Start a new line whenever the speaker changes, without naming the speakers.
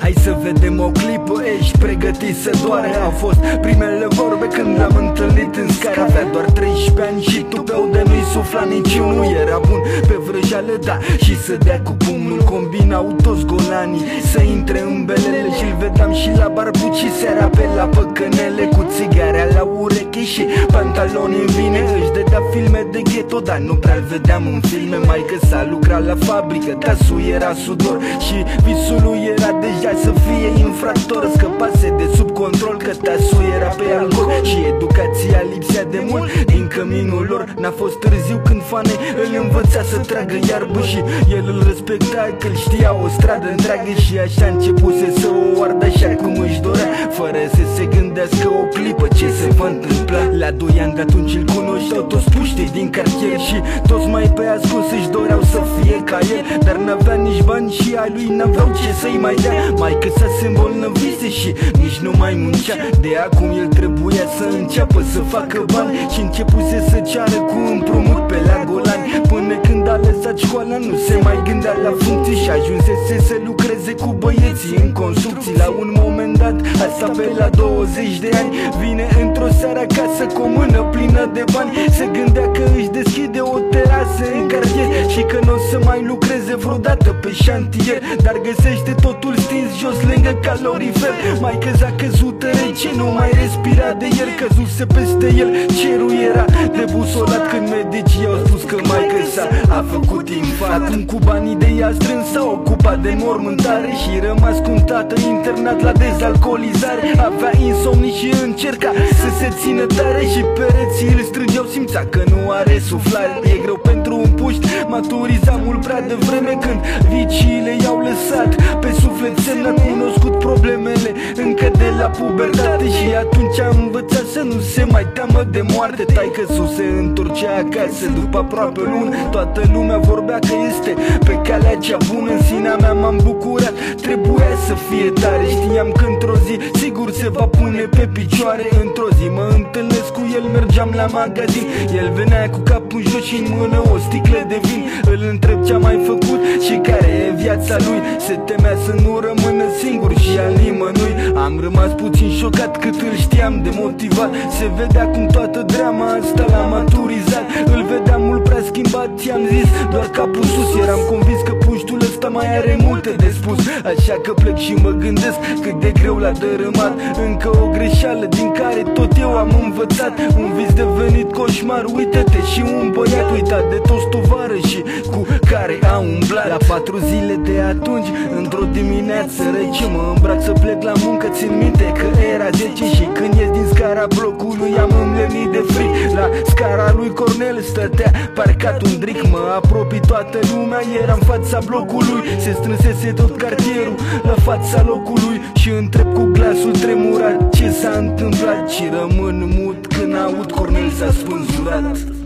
Hai să vedem o clipă, ești pregătit să doare? Au fost primele vorbe când l-am întâlnit în scară. Avea doar 13 ani și tupeu de nu-i sufla niciunul. Nu era bun pe vrăjeală, da, și să dea cu pumnul. Combinau toți golanii să intre în belele și-l vedeam și la barbuci seara pe la păcănele, cu țigarea la ureche și pantaloni în vine. Își dădea filme de ghetto, dar nu prea-l vedeam în filme. Maică s-a lucrat la fabrică, tasul era sudor și visul lui era deja să fie infractor. Scăpase de sub control că tasul era pe alcool și educația lipsea de mult din căminul lor. N-a fost târziu când fane îl învăța să tragă iarbă și el îl respecta că îl știa o stradă întreagă. Și așa începuse să o ardă așa cum își dorea, fără să se gândească o clipă ce se va întâmpla. La 2 ani de atunci îl cunoșteau toți puștii din cartier și toți mai pe ascuns își doreau să fie ca el, dar n-avea nici bani și ai lui n-aveau ce să-i mai dea. Maică sa se îmbolnăvise și nici nu mai muncea. De acum el trebuia să înceapă să facă bani și începuse să ceară cu împrumut pe la golani. Până când a lăsat școala nu se mai gândea la funcții și ajunsese să lucreze cu băieții în construcții. La un moment dat, asta pe la 20 de ani, vine într-o seară acasă cu o mână plină de bani. Se gândea că își deschide o terasă în cartier și că nu o să mai lucreze vreodată pe șantier, dar găsește totul stins jos lângă calorifer. Maică s-a căzut rece, nu mai respira de el, căzuse peste el, cerul era debusolat când medicii au spus că maică sa a făcut infarct. Acum cu banii de ea strâns s-a ocupat de mormântare și rămas cu un tată internat la dezalcoolizare. Avea insomni și încerca să se țină tare și pereții îl strângeau, simțea că nu are suflare. E greu pentru un puști, maturiza mult prea devreme când viciile i-au lăsat pe suflet semn. A cunoscut problemele încă de la pubertate și atunci a învățat să nu se mai teamă de moarte. Taică-su se întorcea acasă după aproape o lună. Toată lumea vorbea că este pe calea cea bună. În sinea mea m-am bucurat, trebuia să fie tare. Știam că într-o zi sigur se va pune pe picioare. Într-o zi mă întâlnesc cu el, mergeam la magazin. El venea cu capul jos și în mână o sticlă de vin. Îl întreb ce-a mai făcut și care e viața lui. Se temea să nu rămână singur și al nimănui. Am rămas puțin șocat cât îl știam de motivat. Se vedea cum toată drama asta l-a maturizat. Îl vedeam mult prea schimbat, i-am zis doar capul sus. Eram convins că puștul ăsta mai are multe de spus, așa că plec și mă gândesc cât de greu l-a dărâmat. Încă o greșeală din care tot eu am învățat. Un vis devenit coșmar, uite-te, și un băiat uitat de toți tovarășii cu care a umblat. La 4 zile de atunci, într-o dimineață rece, mă îmbrac să plec la muncă. Țin minte că era 10 și când ies din scara blocului am îmlenit de frig. La scara lui Cornel stătea parcat un dric. Mă apropii, toată lumea era în fața blocului. Se strânsese tot cartierul la fața locului și întreb cu glasul tremurat ce s-a întâmplat și rămân mut când aud Cornel s-a spânzurat.